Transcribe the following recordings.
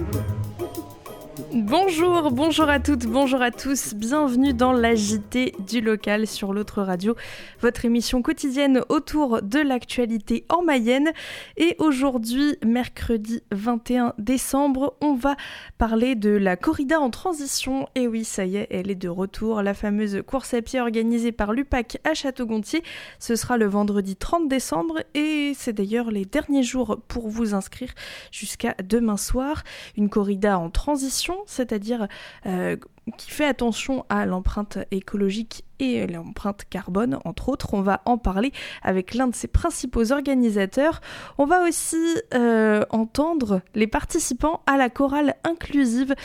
Bonjour à toutes, bonjour à tous, bienvenue dans la JT du local sur l'autre radio, votre émission quotidienne autour de l'actualité en Mayenne. Et aujourd'hui, mercredi 21 décembre, on va parler de la corrida en transition. Et oui, ça y est, elle est de retour, la fameuse course à pied organisée par l'UPAC à Château-Gontier. Ce sera le vendredi 30 décembre et c'est d'ailleurs les derniers jours pour vous inscrire jusqu'à demain soir. Une corrida en transition, c'est-à-dire qui fait attention à l'empreinte écologique et l'empreinte carbone, entre autres. On va en parler avec l'un de ses principaux organisateurs. On va aussi entendre les participants à la chorale inclusive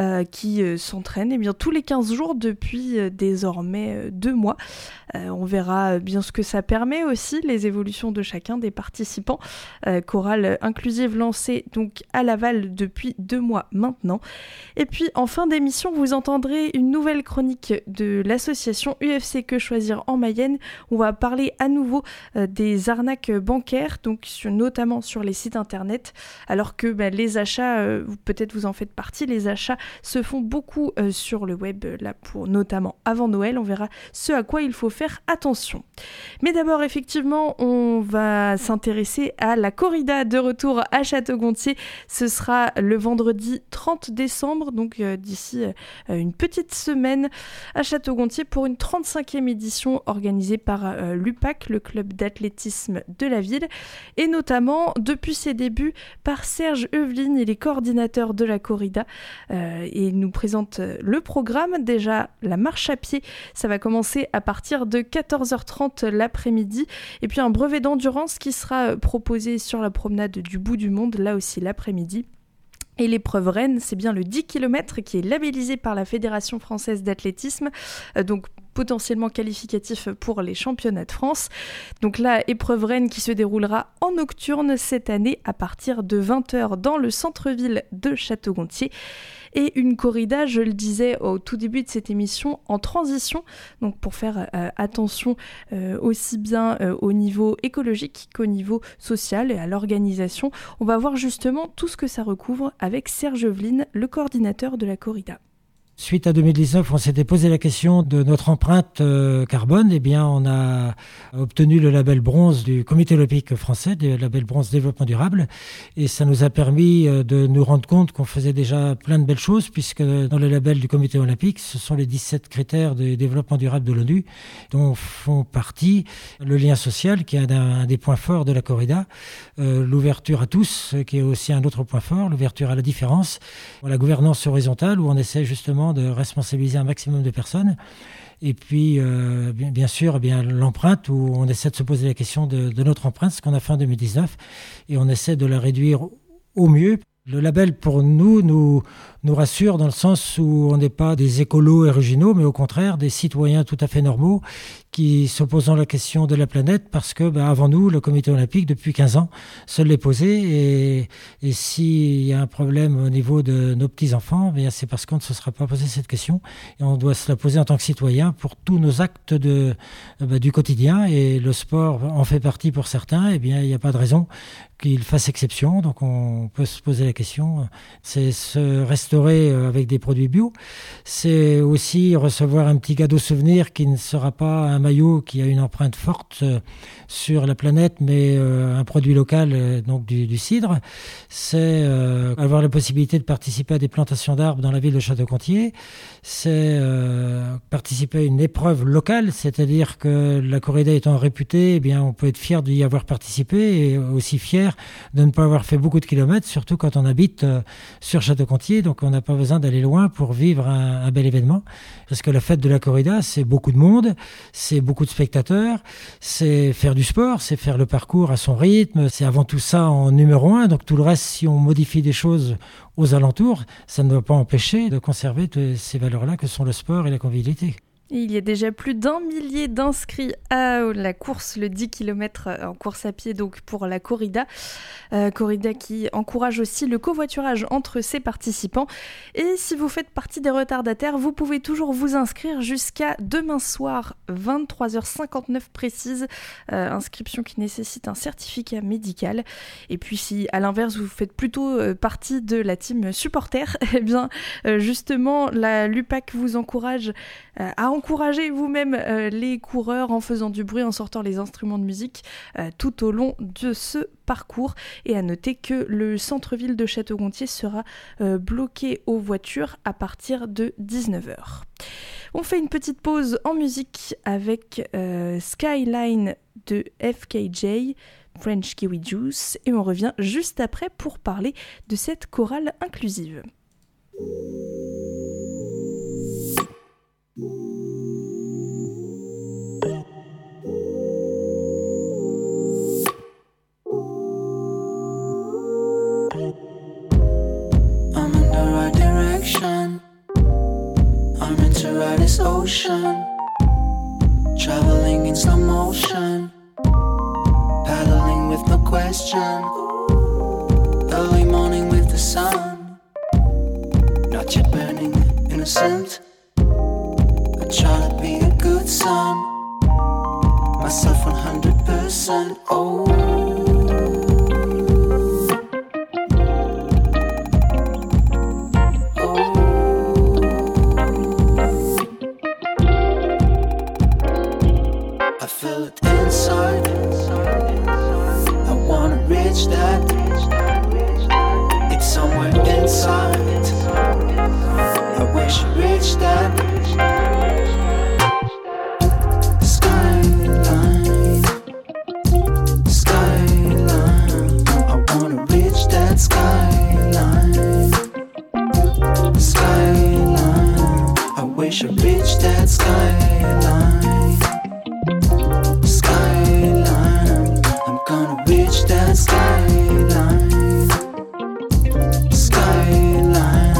qui s'entraîne tous les 15 jours depuis désormais 2 mois. On verra bien ce que ça permet aussi, les évolutions de chacun des participants. Chorale inclusive lancée donc à Laval depuis 2 mois maintenant. Et puis en fin d'émission, vous entendrez une nouvelle chronique de l'association UFC Que Choisir en Mayenne. On va parler à nouveau des arnaques bancaires, donc notamment sur les sites internet, alors que les achats, peut-être vous en faites partie, les achats se font beaucoup sur le web, là pour notamment avant Noël. On verra ce à quoi il faut faire attention. Mais d'abord, effectivement, on va s'intéresser à la corrida de retour à Château-Gontier. Ce sera le vendredi 30 décembre, donc d'ici une petite semaine à Château-Gontier pour une 35e édition organisée par l'UPAC, le club d'athlétisme de la ville, et notamment depuis ses débuts par Serge Eveline, il est coordinateur de la corrida et il nous présente le programme. Déjà, la marche à pied, ça va commencer à partir de 14h30 l'après-midi, et puis un brevet d'endurance qui sera proposé sur la promenade du bout du monde, là aussi l'après-midi. Et l'épreuve reine, c'est bien le 10 km qui est labellisé par la Fédération française d'athlétisme, donc potentiellement qualificatif pour les championnats de France. Donc la épreuve reine qui se déroulera en nocturne cette année à partir de 20h dans le centre-ville de Château-Gontier. Et une corrida, je le disais au tout début de cette émission, en transition, donc pour faire attention aussi bien au niveau écologique qu'au niveau social et à l'organisation. On va voir justement tout ce que ça recouvre avec Serge Eveline, le coordinateur de la corrida. Suite à 2019, on s'était posé la question de notre empreinte carbone. Eh bien, on a obtenu le label bronze du Comité olympique français, le label bronze développement durable. Et ça nous a permis de nous rendre compte qu'on faisait déjà plein de belles choses, puisque dans le label du Comité olympique, ce sont les 17 critères de développement durable de l'ONU, dont font partie le lien social, qui est un des points forts de la corrida, l'ouverture à tous, qui est aussi un autre point fort, l'ouverture à la différence, la gouvernance horizontale, où on essaie justement de responsabiliser un maximum de personnes. Et puis, bien sûr, l'empreinte, où on essaie de se poser la question de notre empreinte, ce qu'on a fait en 2019, et on essaie de la réduire au mieux. Le label, pour nous rassure dans le sens où on n'est pas des écolos originaux, mais au contraire des citoyens tout à fait normaux qui se posent la question de la planète parce que, avant nous, le Comité olympique, depuis 15 ans, se l'est posé. Et s'il y a un problème au niveau de nos petits-enfants, c'est parce qu'on ne se sera pas posé cette question. Et on doit se la poser en tant que citoyen pour tous nos actes du quotidien. Et le sport en fait partie pour certains. Il n'y a pas de raison qu'il fasse exception. Donc on peut se poser la question. C'est se restaurer avec des produits bio. C'est aussi recevoir un petit cadeau souvenir qui ne sera pas un maillot qui a une empreinte forte sur la planète, mais un produit local, donc du cidre. C'est avoir la possibilité de participer à des plantations d'arbres dans la ville de Château-Gontier. C'est participer à une épreuve locale, c'est-à-dire que la corrida étant réputée, on peut être fier d'y avoir participé et aussi fier de ne pas avoir fait beaucoup de kilomètres, surtout quand on habite sur Château-Gontier, donc on n'a pas besoin d'aller loin pour vivre un bel événement. Parce que la fête de la corrida, c'est beaucoup de monde, c'est beaucoup de spectateurs, c'est faire du sport, c'est faire le parcours à son rythme, c'est avant tout ça en numéro 1. Donc tout le reste, si on modifie des choses aux alentours, ça ne doit pas empêcher de conserver toutes ces valeurs-là que sont le sport et la convivialité. Il y a déjà plus d'1 millier d'inscrits à la course, le 10 km en course à pied donc pour la corrida. Corrida qui encourage aussi le covoiturage entre ses participants. Et si vous faites partie des retardataires, vous pouvez toujours vous inscrire jusqu'à demain soir, 23h59 précise. Inscription qui nécessite un certificat médical. Et puis si à l'inverse vous faites plutôt partie de la team supporter, eh bien justement la l'UPAC vous encourage à encourager vous-même les coureurs en faisant du bruit, en sortant les instruments de musique tout au long de ce parcours. Et à noter que le centre-ville de Château-Gontier sera bloqué aux voitures à partir de 19h. On fait une petite pause en musique avec Skyline de FKJ, French Kiwi Juice, et on revient juste après pour parler de cette chorale inclusive. I'm in the right direction. I'm into ride this ocean, traveling in slow motion, paddling with no question. Early morning with the sun, not yet burning, innocent. I try to be a good son, myself 100%. Oh, I feel it inside. I wanna reach that. It's somewhere inside. I wish I reached that. Skyline, skyline. I wanna reach that skyline. Skyline. I wish I reached that skyline. Skyline, I'm gonna reach that skyline. Skyline.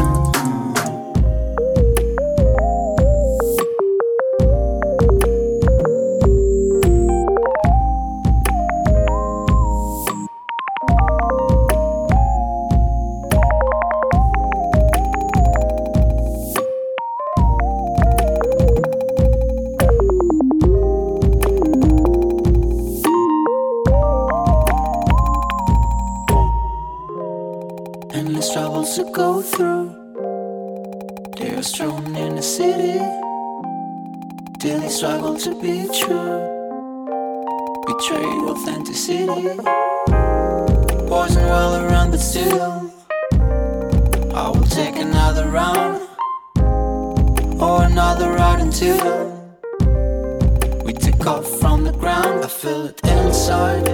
Endless troubles to go through. They are strewn in the city. Daily struggle to be true. Betrayed authenticity. Poison all around, but still I will take another round or another ride until we take off from the ground. I feel it inside.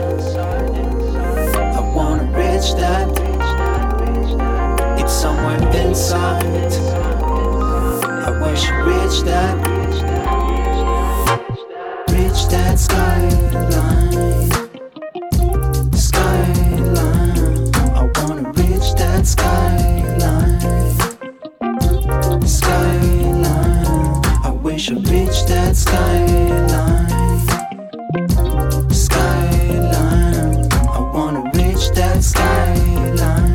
I wanna reach that. It's somewhere inside. I wish I reached that. Reach that skyline. Skyline. I wanna reach that skyline. Skyline. I wish I reached that skyline. Skyline. I wanna reach that skyline.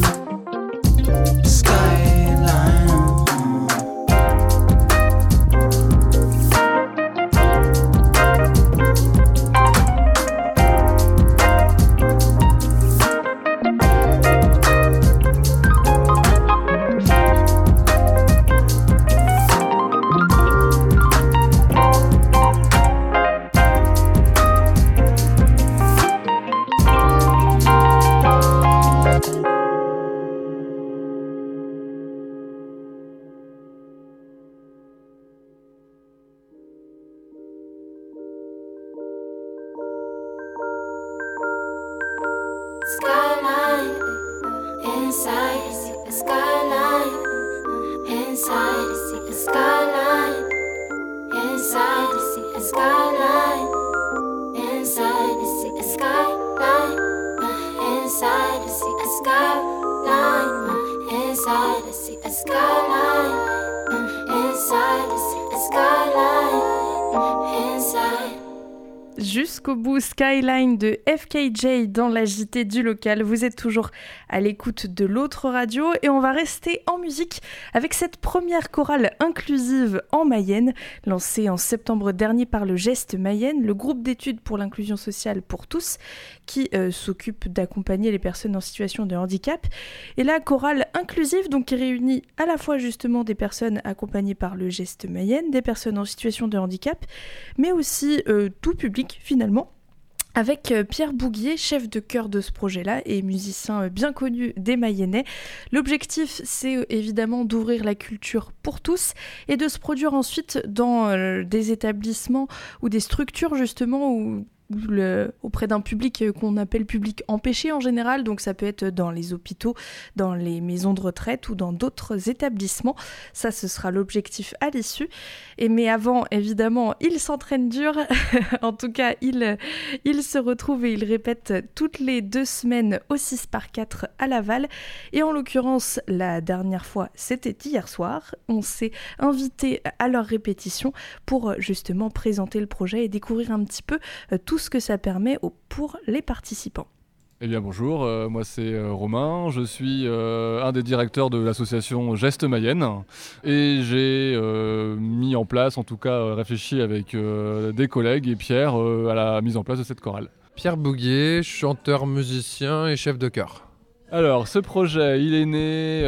Skyline, inside, I see a skyline. Inside, I see a skyline. Inside, I see a skyline. Inside, I see a skyline. Inside, I see a skyline. Inside, I see a skyline. Inside, I see a skyline. jusqu'au bout. Skyline de FKJ dans la JT du local. Vous êtes toujours à l'écoute de l'autre radio et on va rester en musique avec cette première chorale inclusive en Mayenne, lancée en septembre dernier par le Geste Mayenne, le groupe d'études pour l'inclusion sociale pour tous, qui s'occupe d'accompagner les personnes en situation de handicap. Et la chorale inclusive, donc, qui réunit à la fois justement des personnes accompagnées par le Geste Mayenne, des personnes en situation de handicap, mais aussi tout public finalement, avec Pierre Bouguier, chef de chœur de ce projet-là et musicien bien connu des Mayennais. L'objectif, c'est évidemment d'ouvrir la culture pour tous et de se produire ensuite dans des établissements ou des structures justement où auprès d'un public qu'on appelle public empêché en général, donc ça peut être dans les hôpitaux, dans les maisons de retraite ou dans d'autres établissements. Ça, ce sera l'objectif à l'issue. Mais avant, évidemment, il s'entraîne dur. En tout cas, il se retrouve et il répète toutes les 2 semaines au 6x4 à Laval. Et en l'occurrence, la dernière fois, c'était hier soir. On s'est invité à leur répétition pour justement présenter le projet et découvrir un petit peu tout ce que ça permet pour les participants. Eh bien bonjour, moi c'est Romain, je suis un des directeurs de l'association Geste Mayenne et j'ai mis en place, en tout cas réfléchi avec des collègues et Pierre à la mise en place de cette chorale. Pierre Bouguier, chanteur, musicien et chef de chœur. Alors ce projet, il est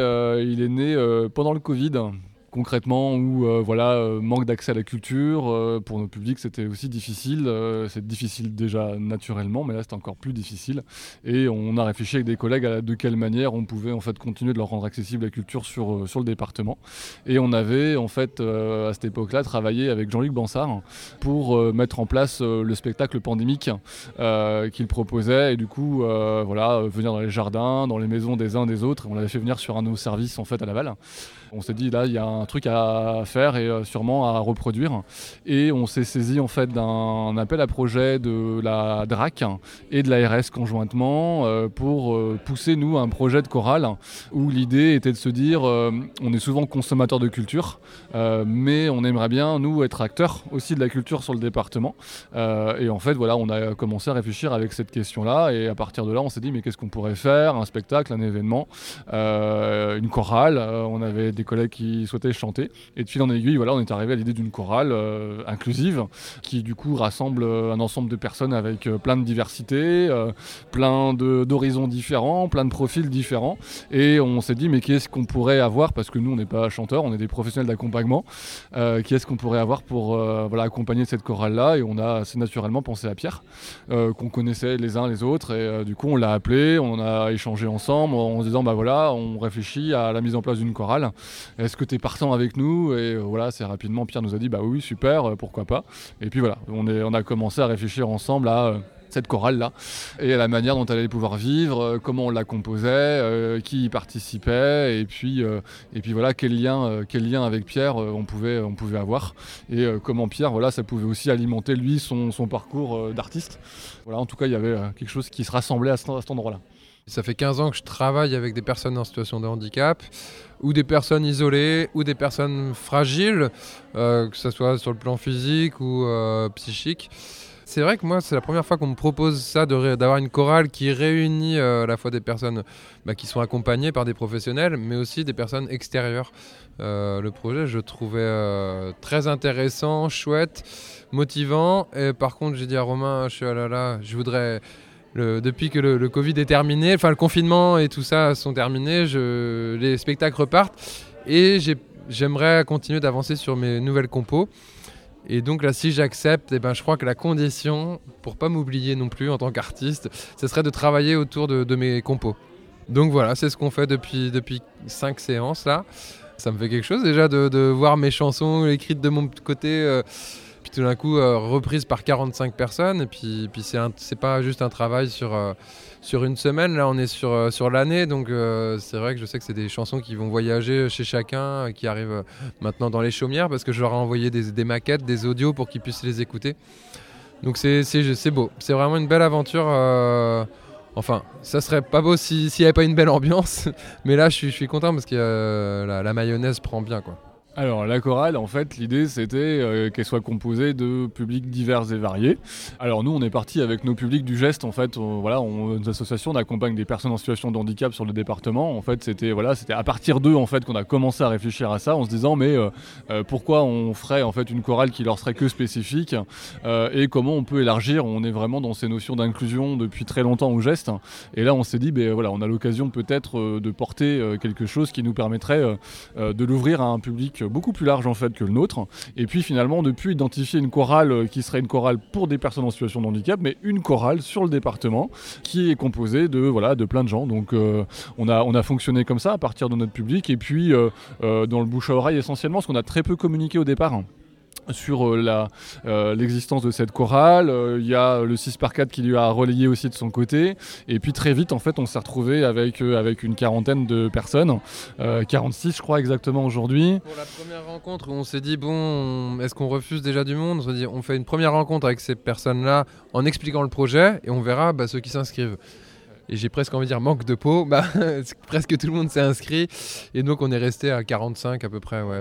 né pendant le Covid. Concrètement, où manque d'accès à la culture, pour nos publics c'était aussi difficile, c'est difficile déjà naturellement, mais là c'était encore plus difficile, et on a réfléchi avec des collègues de quelle manière on pouvait en fait continuer de leur rendre accessible la culture sur le département, et on avait en fait à cette époque-là travaillé avec Jean-Luc Bansard pour mettre en place le spectacle pandémique qu'il proposait, et du coup venir dans les jardins, dans les maisons des uns des autres, et on l'avait fait venir sur un de nos services en fait à Laval. On s'est dit là il y a un truc à faire et sûrement à reproduire, et on s'est saisi en fait d'un appel à projet de la DRAC et de l'ARS conjointement pour pousser nous un projet de chorale où l'idée était de se dire on est souvent consommateur de culture mais on aimerait bien nous être acteurs aussi de la culture sur le département et en fait on a commencé à réfléchir avec cette question là, et à partir de là on s'est dit mais qu'est-ce qu'on pourrait faire, un spectacle, un événement, une chorale, on avait des collègues qui souhaitaient chanter, et de fil en aiguille on est arrivé à l'idée d'une chorale inclusive qui du coup rassemble un ensemble de personnes avec plein de diversité, plein d'horizons différents, plein de profils différents, et on s'est dit mais qu'est-ce qu'on pourrait avoir, parce que nous on n'est pas chanteurs, on est des professionnels d'accompagnement, qu'est-ce qu'on pourrait avoir pour accompagner cette chorale là, et on a assez naturellement pensé à Pierre qu'on connaissait les uns les autres, et du coup on l'a appelé, on a échangé ensemble en se disant on réfléchit à la mise en place d'une chorale, est-ce que tu es partant avec nous, et assez rapidement Pierre nous a dit oui super, pourquoi pas, et puis on a commencé à réfléchir ensemble à cette chorale là et à la manière dont elle allait pouvoir vivre, comment on la composait, qui y participait, et puis quel lien avec Pierre on pouvait avoir, et comment Pierre ça pouvait aussi alimenter lui son parcours d'artiste. En tout cas il y avait quelque chose qui se rassemblait à cet endroit-là. Ça fait 15 ans que je travaille avec des personnes en situation de handicap, ou des personnes isolées, ou des personnes fragiles, que ce soit sur le plan physique ou psychique. C'est vrai que moi, c'est la première fois qu'on me propose ça, d'avoir une chorale qui réunit à la fois des personnes qui sont accompagnées par des professionnels, mais aussi des personnes extérieures. Le projet, je trouvais très intéressant, chouette, motivant. Et par contre, j'ai dit à Romain, je voudrais... Depuis que le Covid est terminé, le confinement et tout ça sont terminés, les spectacles repartent, et j'aimerais continuer d'avancer sur mes nouvelles compos. Et donc là, si j'accepte, je crois que la condition, pour pas m'oublier non plus en tant qu'artiste, ce serait de travailler autour de mes compos. Donc voilà, c'est ce qu'on fait depuis 5 séances là. Ça me fait quelque chose déjà de voir mes chansons écrites de mon côté, puis tout d'un coup reprises par 45 personnes. Et puis c'est pas juste un travail sur une semaine, là on est sur l'année, donc c'est vrai que je sais que c'est des chansons qui vont voyager chez chacun, qui arrivent maintenant dans les chaumières, parce que je leur ai envoyé des maquettes, des audios pour qu'ils puissent les écouter. Donc c'est beau, c'est vraiment une belle aventure. Enfin, ça serait pas beau s'il n'y avait pas une belle ambiance, mais là je suis content parce que la mayonnaise prend bien, quoi. Alors la chorale, en fait, l'idée c'était qu'elle soit composée de publics divers et variés. Alors nous, on est parti avec nos publics du geste. En fait, notre association, on accompagne des personnes en situation de handicap sur le département. En fait, c'était à partir d'eux en fait qu'on a commencé à réfléchir à ça, en se disant mais pourquoi on ferait en fait une chorale qui leur serait que spécifique et comment on peut élargir. On est vraiment dans ces notions d'inclusion depuis très longtemps au geste. Et là, on s'est dit on a l'occasion peut-être de porter quelque chose qui nous permettrait de l'ouvrir à un public beaucoup plus large en fait que le nôtre, et puis finalement de plus identifier une chorale qui serait une chorale pour des personnes en situation de handicap, mais une chorale sur le département qui est composée de plein de gens. Donc on a fonctionné comme ça à partir de notre public, et puis dans le bouche à oreille essentiellement, parce qu'on a très peu communiqué au départ sur l'existence de cette chorale. Il y a le 6x4 qui lui a relayé aussi de son côté, et puis très vite en fait on s'est retrouvé avec une quarantaine de personnes, 46 je crois exactement aujourd'hui. Pour la première rencontre où on s'est dit est-ce qu'on refuse déjà du monde, on s'est dit on fait une première rencontre avec ces personnes là en expliquant le projet et on verra ceux qui s'inscrivent. Et j'ai presque envie de dire manque de peau, presque tout le monde s'est inscrit, et donc on est resté à 45 à peu près. Ouais.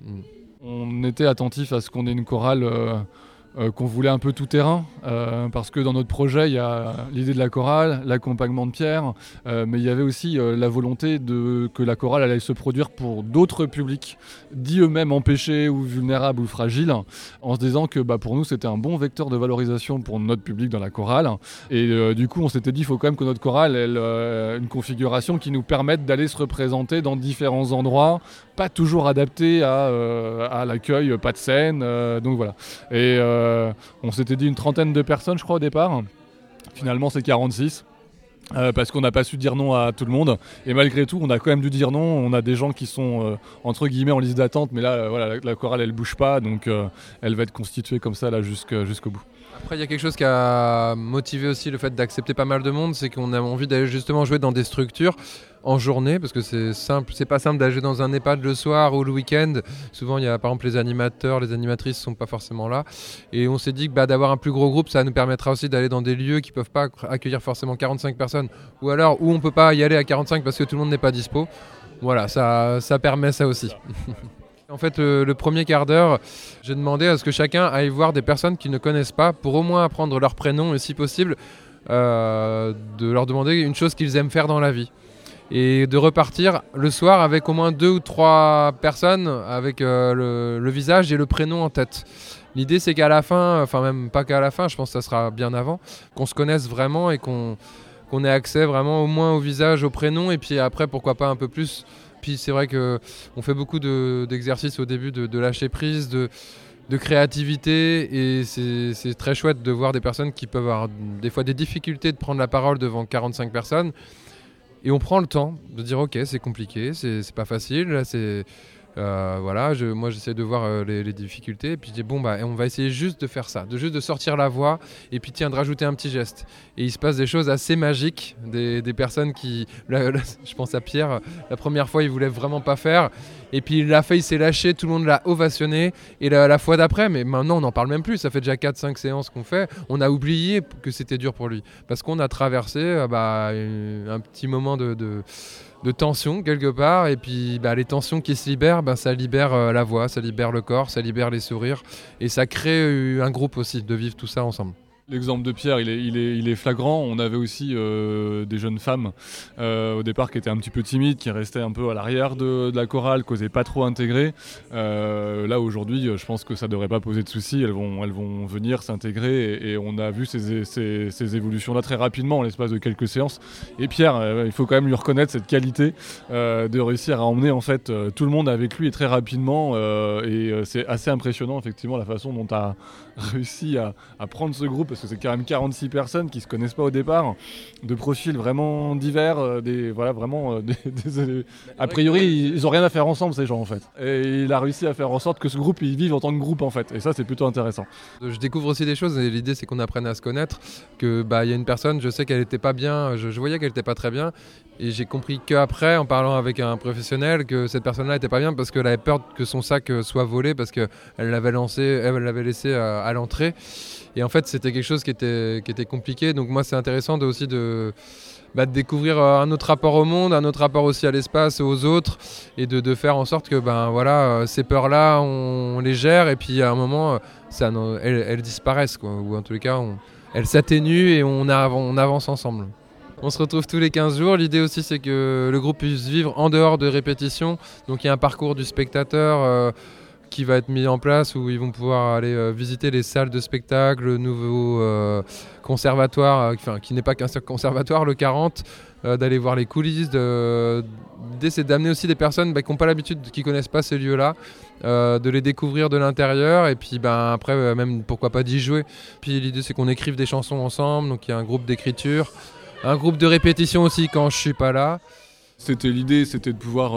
On était attentif à ce qu'on ait une chorale qu'on voulait un peu tout terrain, parce que dans notre projet, il y a l'idée de la chorale, l'accompagnement de Pierre, mais il y avait aussi la volonté que la chorale allait se produire pour d'autres publics, dits eux-mêmes empêchés ou vulnérables ou fragiles, en se disant que pour nous, c'était un bon vecteur de valorisation pour notre public dans la chorale. Et du coup, on s'était dit, il faut quand même que notre chorale ait une configuration qui nous permette d'aller se représenter dans différents endroits, pas toujours adapté à l'accueil, pas de scène, donc voilà. Et on s'était dit une trentaine de personnes je crois au départ, finalement c'est 46. Parce qu'on n'a pas su dire non à tout le monde, et malgré tout on a quand même dû dire non. On a des gens qui sont entre guillemets en liste d'attente, mais là la chorale elle bouge pas, donc elle va être constituée comme ça là jusqu'au bout. Après, il y a quelque chose qui a motivé aussi le fait d'accepter pas mal de monde, c'est qu'on a envie d'aller justement jouer dans des structures en journée, parce que c'est pas simple d'aller jouer dans un EHPAD le soir ou le week-end. Souvent, il y a par exemple les animateurs, les animatrices sont pas forcément là. Et on s'est dit que d'avoir un plus gros groupe, ça nous permettra aussi d'aller dans des lieux qui peuvent pas accueillir forcément 45 personnes, ou alors où on peut pas y aller à 45 parce que tout le monde n'est pas dispo. Voilà, ça permet ça aussi. En fait, le premier quart d'heure, j'ai demandé à ce que chacun aille voir des personnes qu'ils ne connaissent pas pour au moins apprendre leur prénom et si possible, de leur demander une chose qu'ils aiment faire dans la vie. Et de repartir le soir avec au moins 2 ou 3 personnes avec le visage et le prénom en tête. L'idée c'est qu'à la fin, enfin même pas qu'à la fin, je pense que ça sera bien avant, qu'on se connaisse vraiment et qu'on ait accès vraiment au moins au visage, au prénom, et puis après pourquoi pas un peu plus. Puis c'est vrai qu'on fait beaucoup d'exercices au début de lâcher prise, de créativité, et c'est très chouette de voir des personnes qui peuvent avoir des fois des difficultés de prendre la parole devant 45 personnes. Et on prend le temps de dire ok, c'est compliqué, c'est pas facile, là c'est moi j'essaie de voir les difficultés, et puis je dis on va essayer juste de faire ça, de sortir la voix, et puis de rajouter un petit geste. Et il se passe des choses assez magiques, des personnes qui, je pense à Pierre, la première fois il voulait vraiment pas faire, et puis il l'a fait, il s'est lâché, tout le monde l'a ovationné, et la fois d'après, mais maintenant on n'en parle même plus, ça fait déjà 4-5 séances qu'on fait, on a oublié que c'était dur pour lui, parce qu'on a traversé un petit moment de tension quelque part, et puis les tensions qui se libèrent, ça libère la voix, ça libère le corps, ça libère les sourires, et ça crée un groupe aussi, de vivre tout ça ensemble. L'exemple de Pierre, il est flagrant. On avait aussi des jeunes femmes au départ qui étaient un petit peu timides, qui restaient un peu à l'arrière de la chorale, qui n'osaient pas trop intégrer. Là aujourd'hui, je pense que ça ne devrait pas poser de soucis. Elles vont venir s'intégrer, et on a vu ces évolutions-là très rapidement en l'espace de quelques séances. Et Pierre, il faut quand même lui reconnaître cette qualité de réussir à emmener en fait tout le monde avec lui, et très rapidement. Et c'est assez impressionnant effectivement la façon dont tu as réussi à prendre ce groupe, parce que c'est quand même 46 personnes qui se connaissent pas au départ, de profils vraiment divers, a priori ils ont rien à faire ensemble ces gens en fait. Et il a réussi à faire en sorte que ce groupe il vive en tant que groupe en fait, et ça c'est plutôt intéressant. Je découvre aussi des choses, et l'idée c'est qu'on apprenne à se connaître, que y a une personne, je sais qu'elle était pas bien, je voyais qu'elle était pas très bien, et j'ai compris qu'après, en parlant avec un professionnel, que cette personne-là était pas bien parce qu'elle avait peur que son sac soit volé, parce qu'elle l'avait laissé à l'entrée. Et en fait, c'était quelque chose qui était compliqué. Donc moi, c'est intéressant de découvrir un autre rapport au monde, un autre rapport aussi à l'espace et aux autres, et de faire en sorte que ces peurs-là, on les gère, et puis à un moment, elles disparaissent, quoi, ou en tous les cas, elles s'atténuent et on avance ensemble. On se retrouve tous les 15 jours. L'idée aussi, c'est que le groupe puisse vivre en dehors de répétitions. Donc il y a un parcours du spectateur qui va être mis en place, où ils vont pouvoir aller visiter les salles de spectacle, le nouveau conservatoire, qui n'est pas qu'un conservatoire, le 40, d'aller voir les coulisses. L'idée, c'est d'amener aussi des personnes qui n'ont pas l'habitude, qui ne connaissent pas ces lieux-là, de les découvrir de l'intérieur, et puis après, même pourquoi pas d'y jouer. Puis l'idée, c'est qu'on écrive des chansons ensemble, donc il y a un groupe d'écriture, un groupe de répétition aussi quand je ne suis pas là. L'idée, c'était de pouvoir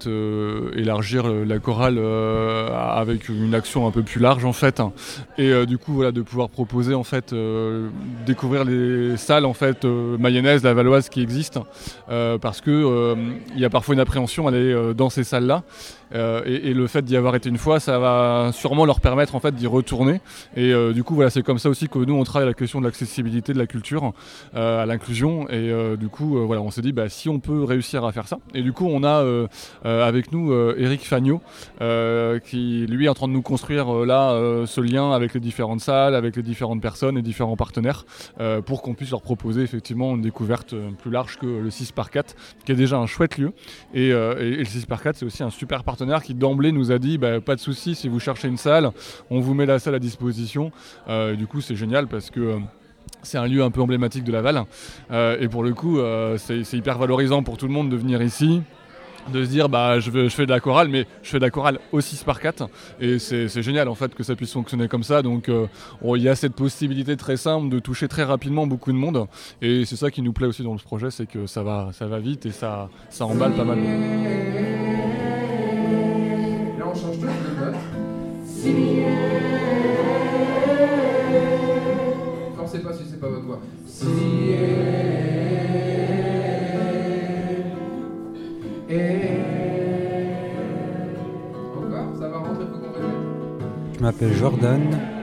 élargir la chorale avec une action un peu plus large en fait, et du coup de pouvoir proposer en fait découvrir les salles en fait mayennaises, lavalloises qui existent, parce que il y a parfois une appréhension à aller dans ces salles là. Et le fait d'y avoir été une fois, ça va sûrement leur permettre en fait d'y retourner, et du coup c'est comme ça aussi que nous on travaille à la question de l'accessibilité de la culture, à l'inclusion, et du coup on s'est dit si on peut réussir à faire ça, et du coup on a avec nous Eric Fagnot qui lui est en train de nous construire ce lien avec les différentes salles, avec les différentes personnes et différents partenaires, pour qu'on puisse leur proposer effectivement une découverte plus large que le 6x4 qui est déjà un chouette lieu, et le 6x4 c'est aussi un super partenaire qui d'emblée nous a dit pas de souci, si vous cherchez une salle, on vous met la salle à disposition. Du coup c'est génial parce que c'est un lieu un peu emblématique de Laval, et pour le coup c'est hyper valorisant pour tout le monde de venir ici, de se dire je fais de la chorale, mais je fais de la chorale au 6x4, et c'est génial en fait que ça puisse fonctionner comme ça. Donc il y a cette possibilité très simple de toucher très rapidement beaucoup de monde, et c'est ça qui nous plaît aussi dans ce projet, c'est que ça va vite et ça emballe pas mal. Là on change de note. Forcez pas si c'est pas votre voix. Encore, ça va rentrer, faut qu'on répète. Je m'appelle Jordan,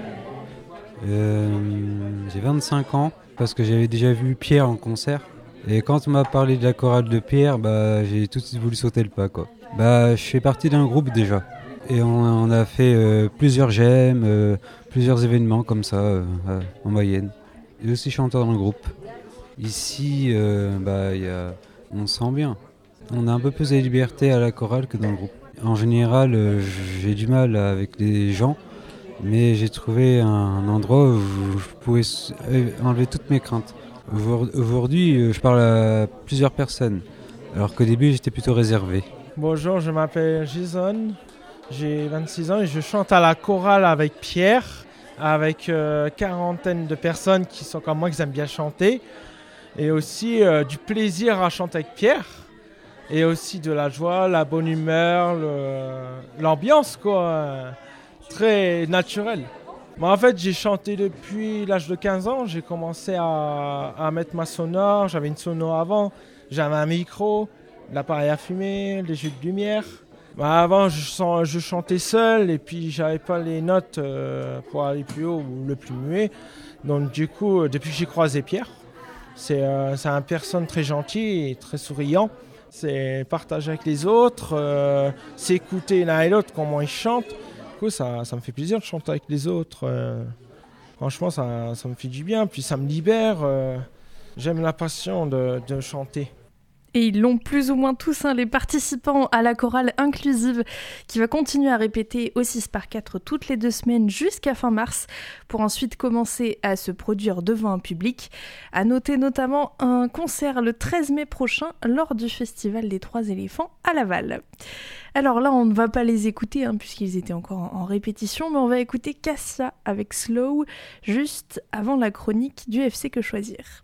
j'ai 25 ans, parce que j'avais déjà vu Pierre en concert. Et quand on m'a parlé de la chorale de Pierre, j'ai tout de suite voulu sauter le pas, quoi. Je fais partie d'un groupe déjà. Et on a fait plusieurs jams, plusieurs événements comme ça en Mayenne. Et aussi chanteur dans le groupe. Ici, on se sent bien. On a un peu plus de liberté à la chorale que dans le groupe. En général, j'ai du mal avec les gens, mais j'ai trouvé un endroit où je pouvais enlever toutes mes craintes. Aujourd'hui, je parle à plusieurs personnes, alors qu'au début, j'étais plutôt réservé. Bonjour, je m'appelle Jason, j'ai 26 ans et je chante à la chorale avec Pierre, avec quarantaine de personnes qui sont comme moi, qui aiment bien chanter, et aussi du plaisir à chanter avec Pierre, et aussi de la joie, la bonne humeur, l'ambiance, quoi, très naturelle. Moi, en fait, j'ai chanté depuis l'âge de 15 ans, j'ai commencé à mettre ma sonore, j'avais une sonore avant, j'avais un micro, l'appareil à fumer, les jeux de lumière. Avant, je chantais seul et puis j'avais pas les notes pour aller plus haut ou le plus muet. Donc du coup, depuis que j'ai croisé Pierre, c'est un personne très gentil et très souriant. C'est partager avec les autres, s'écouter l'un et l'autre comment ils chantent. Du coup, ça me fait plaisir de chanter avec les autres. Franchement, ça me fait du bien, puis ça me libère. J'aime la passion de chanter. Et ils l'ont plus ou moins tous, les participants à la chorale inclusive qui va continuer à répéter au 6x4 toutes les 2 semaines jusqu'à fin mars pour ensuite commencer à se produire devant un public. À noter notamment un concert le 13 mai prochain lors du Festival des Trois Éléphants à Laval. Alors là, on ne va pas les écouter puisqu'ils étaient encore en répétition, mais on va écouter Cassia avec Slow juste avant la chronique du FC Que Choisir.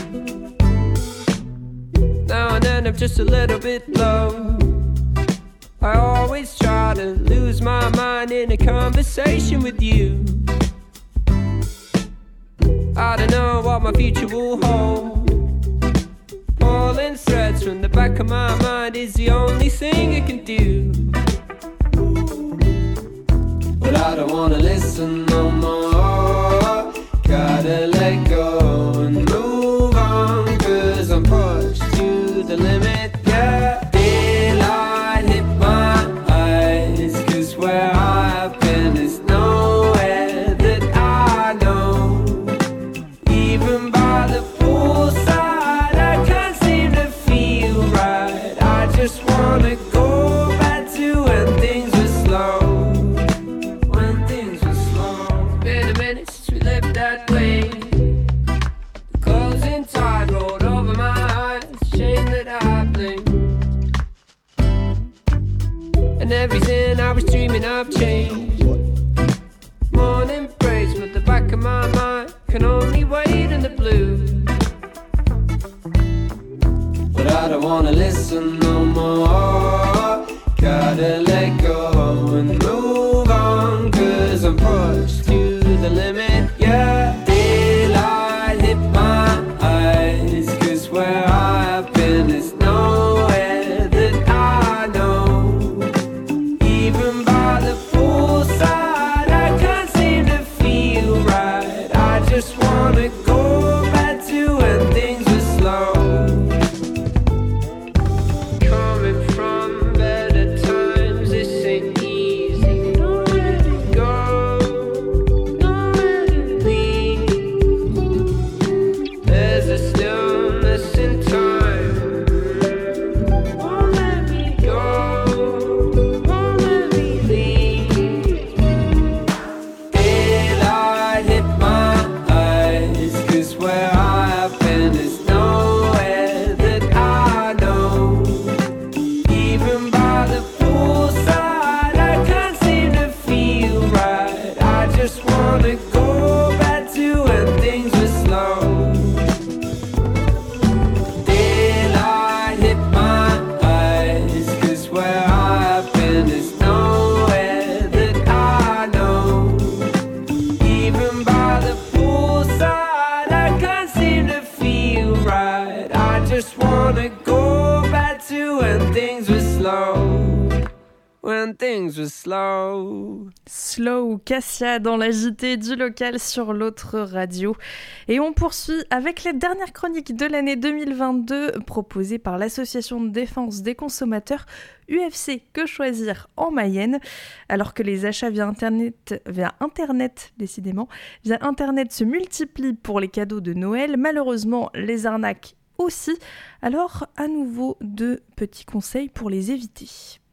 Now and then I'm just a little bit low. I always try to lose my mind in a conversation with you. I don't know what my future will hold. Pulling threads from the back of my mind is the only thing I can do. But I don't wanna listen no more. Gotta let go and move on, 'cause I'm pushed to the limit, yeah. Daylight hit my eyes, 'cause where I've been is nowhere that I know. Even by the poolside, I can't seem to feel right. I just wanna go back to when things were slow. When things were slow. Been a minute since we lived that way. The closing tide rolled over my eyes. Shame that I blame. And everything I was dreaming of changed. Morning breaks, but the back of my mind can only wait in the blue. But I don't wanna listen no more. Gotta let go and move on, 'cause I'm pushed to the limit, yeah. Daylight hit my eyes, 'cause where I've been is nowhere that I know. Even by the poolside, I can't seem to feel right. I just wanna go back to when things were slow. Coming from better times, this ain't easy. Nowhere to go, nowhere to leave. There's a stillness in time. Won't let me go, won't let me leave. Daylight hit my eyes, 'cause where I've been is nowhere that I know. Even by the poolside, I can't seem to feel right. I just wanna go back to when things were slow. Daylight hit my eyes, 'cause where I've been is nowhere that I know. Even by the poolside, I can't seem to feel right. I just wanna go back to when things were slow. When things were slow. Slow, Cassia dans la JT du local sur l'autre radio. Et on poursuit avec la dernière chronique de l'année 2022 proposée par l'association de défense des consommateurs UFC Que Choisir en Mayenne. Alors que les achats via Internet décidément, via Internet se multiplient pour les cadeaux de Noël, malheureusement les arnaques aussi. Alors à nouveau 2 petits conseils pour les éviter.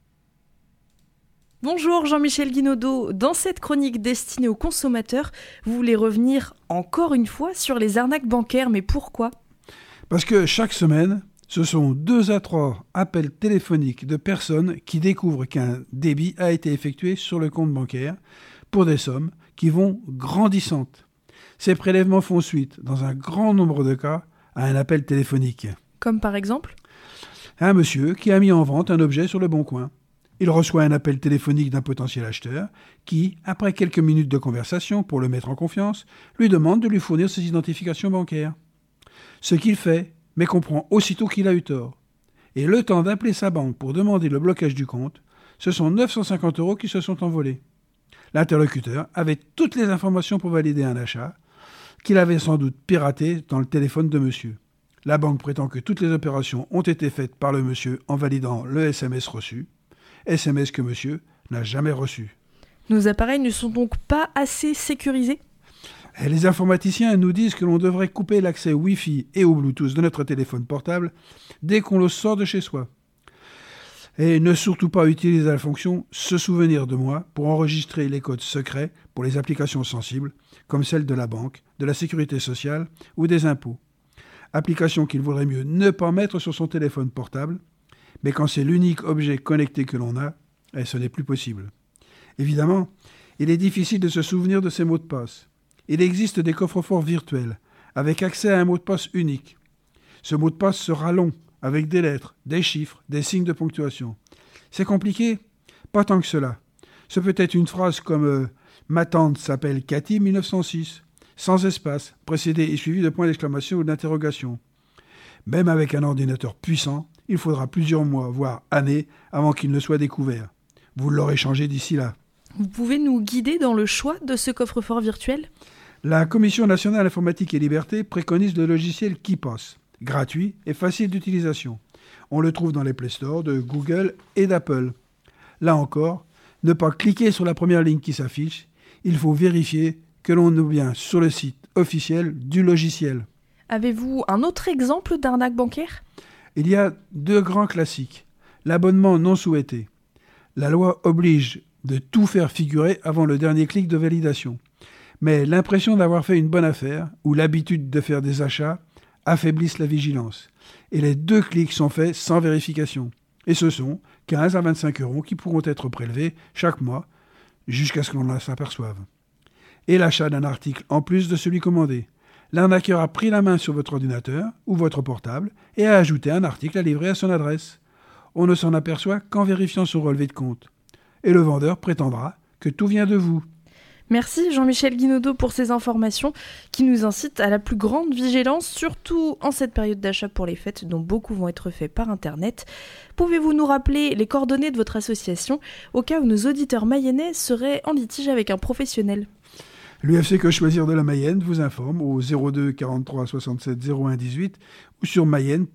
Bonjour Jean-Michel Guinaudot, dans cette chronique destinée aux consommateurs, vous voulez revenir encore une fois sur les arnaques bancaires, mais pourquoi ? Parce que chaque semaine, ce sont 2 à 3 appels téléphoniques de personnes qui découvrent qu'un débit a été effectué sur le compte bancaire pour des sommes qui vont grandissantes. Ces prélèvements font suite, dans un grand nombre de cas, à un appel téléphonique. Comme par exemple ? Un monsieur qui a mis en vente un objet sur le Bon Coin. Il reçoit un appel téléphonique d'un potentiel acheteur qui, après quelques minutes de conversation pour le mettre en confiance, lui demande de lui fournir ses identifications bancaires. Ce qu'il fait, mais comprend aussitôt qu'il a eu tort. Et le temps d'appeler sa banque pour demander le blocage du compte, ce sont 950 € qui se sont envolés. L'interlocuteur avait toutes les informations pour valider un achat, qu'il avait sans doute piraté dans le téléphone de monsieur. La banque prétend que toutes les opérations ont été faites par le monsieur en validant le SMS reçu, SMS que monsieur n'a jamais reçu. Nos appareils ne sont donc pas assez sécurisés ? Et les informaticiens nous disent que l'on devrait couper l'accès Wi-Fi et au Bluetooth de notre téléphone portable dès qu'on le sort de chez soi. Et ne surtout pas utiliser la fonction « Se souvenir de moi » pour enregistrer les codes secrets pour les applications sensibles, comme celles de la banque, de la sécurité sociale ou des impôts. Applications qu'il vaudrait mieux ne pas mettre sur son téléphone portable, mais quand c'est l'unique objet connecté que l'on a, ce n'est plus possible. Évidemment, il est difficile de se souvenir de ces mots de passe. Il existe des coffres-forts virtuels, avec accès à un mot de passe unique. Ce mot de passe sera long, avec des lettres, des chiffres, des signes de ponctuation. C'est compliqué? Pas tant que cela. Ce peut être une phrase comme ma tante s'appelle Cathy 1906, sans espace, précédée et suivie de points d'exclamation ou d'interrogation. Même avec un ordinateur puissant, il faudra plusieurs mois, voire années, avant qu'il ne soit découvert. Vous l'aurez changé d'ici là. Vous pouvez nous guider dans le choix de ce coffre-fort virtuel ? La Commission nationale informatique et liberté préconise le logiciel KeePass, gratuit et facile d'utilisation. On le trouve dans les Play Store de Google et d'Apple. Là encore, ne pas cliquer sur la première ligne qui s'affiche, il faut vérifier que l'on est bien sur le site officiel du logiciel. Avez-vous un autre exemple d'arnaque bancaire ? Il y a 2 grands classiques. L'abonnement non souhaité. La loi oblige de tout faire figurer avant le dernier clic de validation. Mais l'impression d'avoir fait une bonne affaire ou l'habitude de faire des achats affaiblissent la vigilance. Et les 2 clics sont faits sans vérification. Et ce sont 15 à 25 € qui pourront être prélevés chaque mois jusqu'à ce qu'on s'aperçoive. Et l'achat d'un article en plus de celui commandé. L'arnaqueur a pris la main sur votre ordinateur ou votre portable et a ajouté un article à livrer à son adresse. On ne s'en aperçoit qu'en vérifiant son relevé de compte. Et le vendeur prétendra que tout vient de vous. Merci Jean-Michel Guinaudot pour ces informations qui nous incitent à la plus grande vigilance, surtout en cette période d'achat pour les fêtes dont beaucoup vont être faits par Internet. Pouvez-vous nous rappeler les coordonnées de votre association au cas où nos auditeurs mayennais seraient en litige avec un professionnel ? L'UFC Que Choisir de la Mayenne vous informe au 02 43 67 01 18 ou sur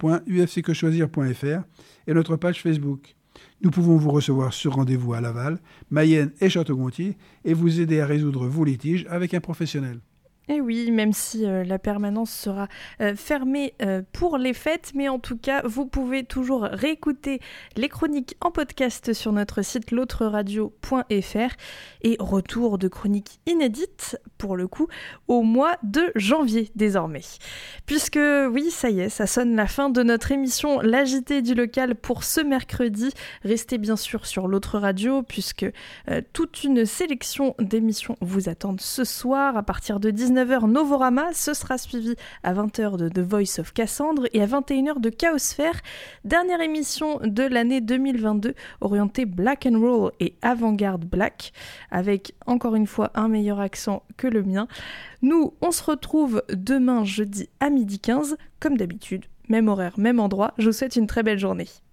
mayenne.ufcquechoisir.fr et notre page Facebook. Nous pouvons vous recevoir sur rendez-vous à Laval, Mayenne et Château-Gontier et vous aider à résoudre vos litiges avec un professionnel. Et oui, même si la permanence sera fermée pour les fêtes, mais en tout cas, vous pouvez toujours réécouter les chroniques en podcast sur notre site l'autreradio.fr et retour de chroniques inédites, pour le coup, au mois de janvier désormais. Puisque oui, ça y est, ça sonne la fin de notre émission L'Agité du local pour ce mercredi. Restez bien sûr sur l'autre radio, puisque toute une sélection d'émissions vous attendent ce soir à partir de 19h Novorama, ce sera suivi à 20h de The Voice of Cassandre et à 21h de Chaosphère, dernière émission de l'année 2022 orientée Black and Roll et Avant-Garde Black, avec encore une fois un meilleur accent que le mien. Nous, on se retrouve demain jeudi à 12h15, comme d'habitude, même horaire, même endroit. Je vous souhaite une très belle journée.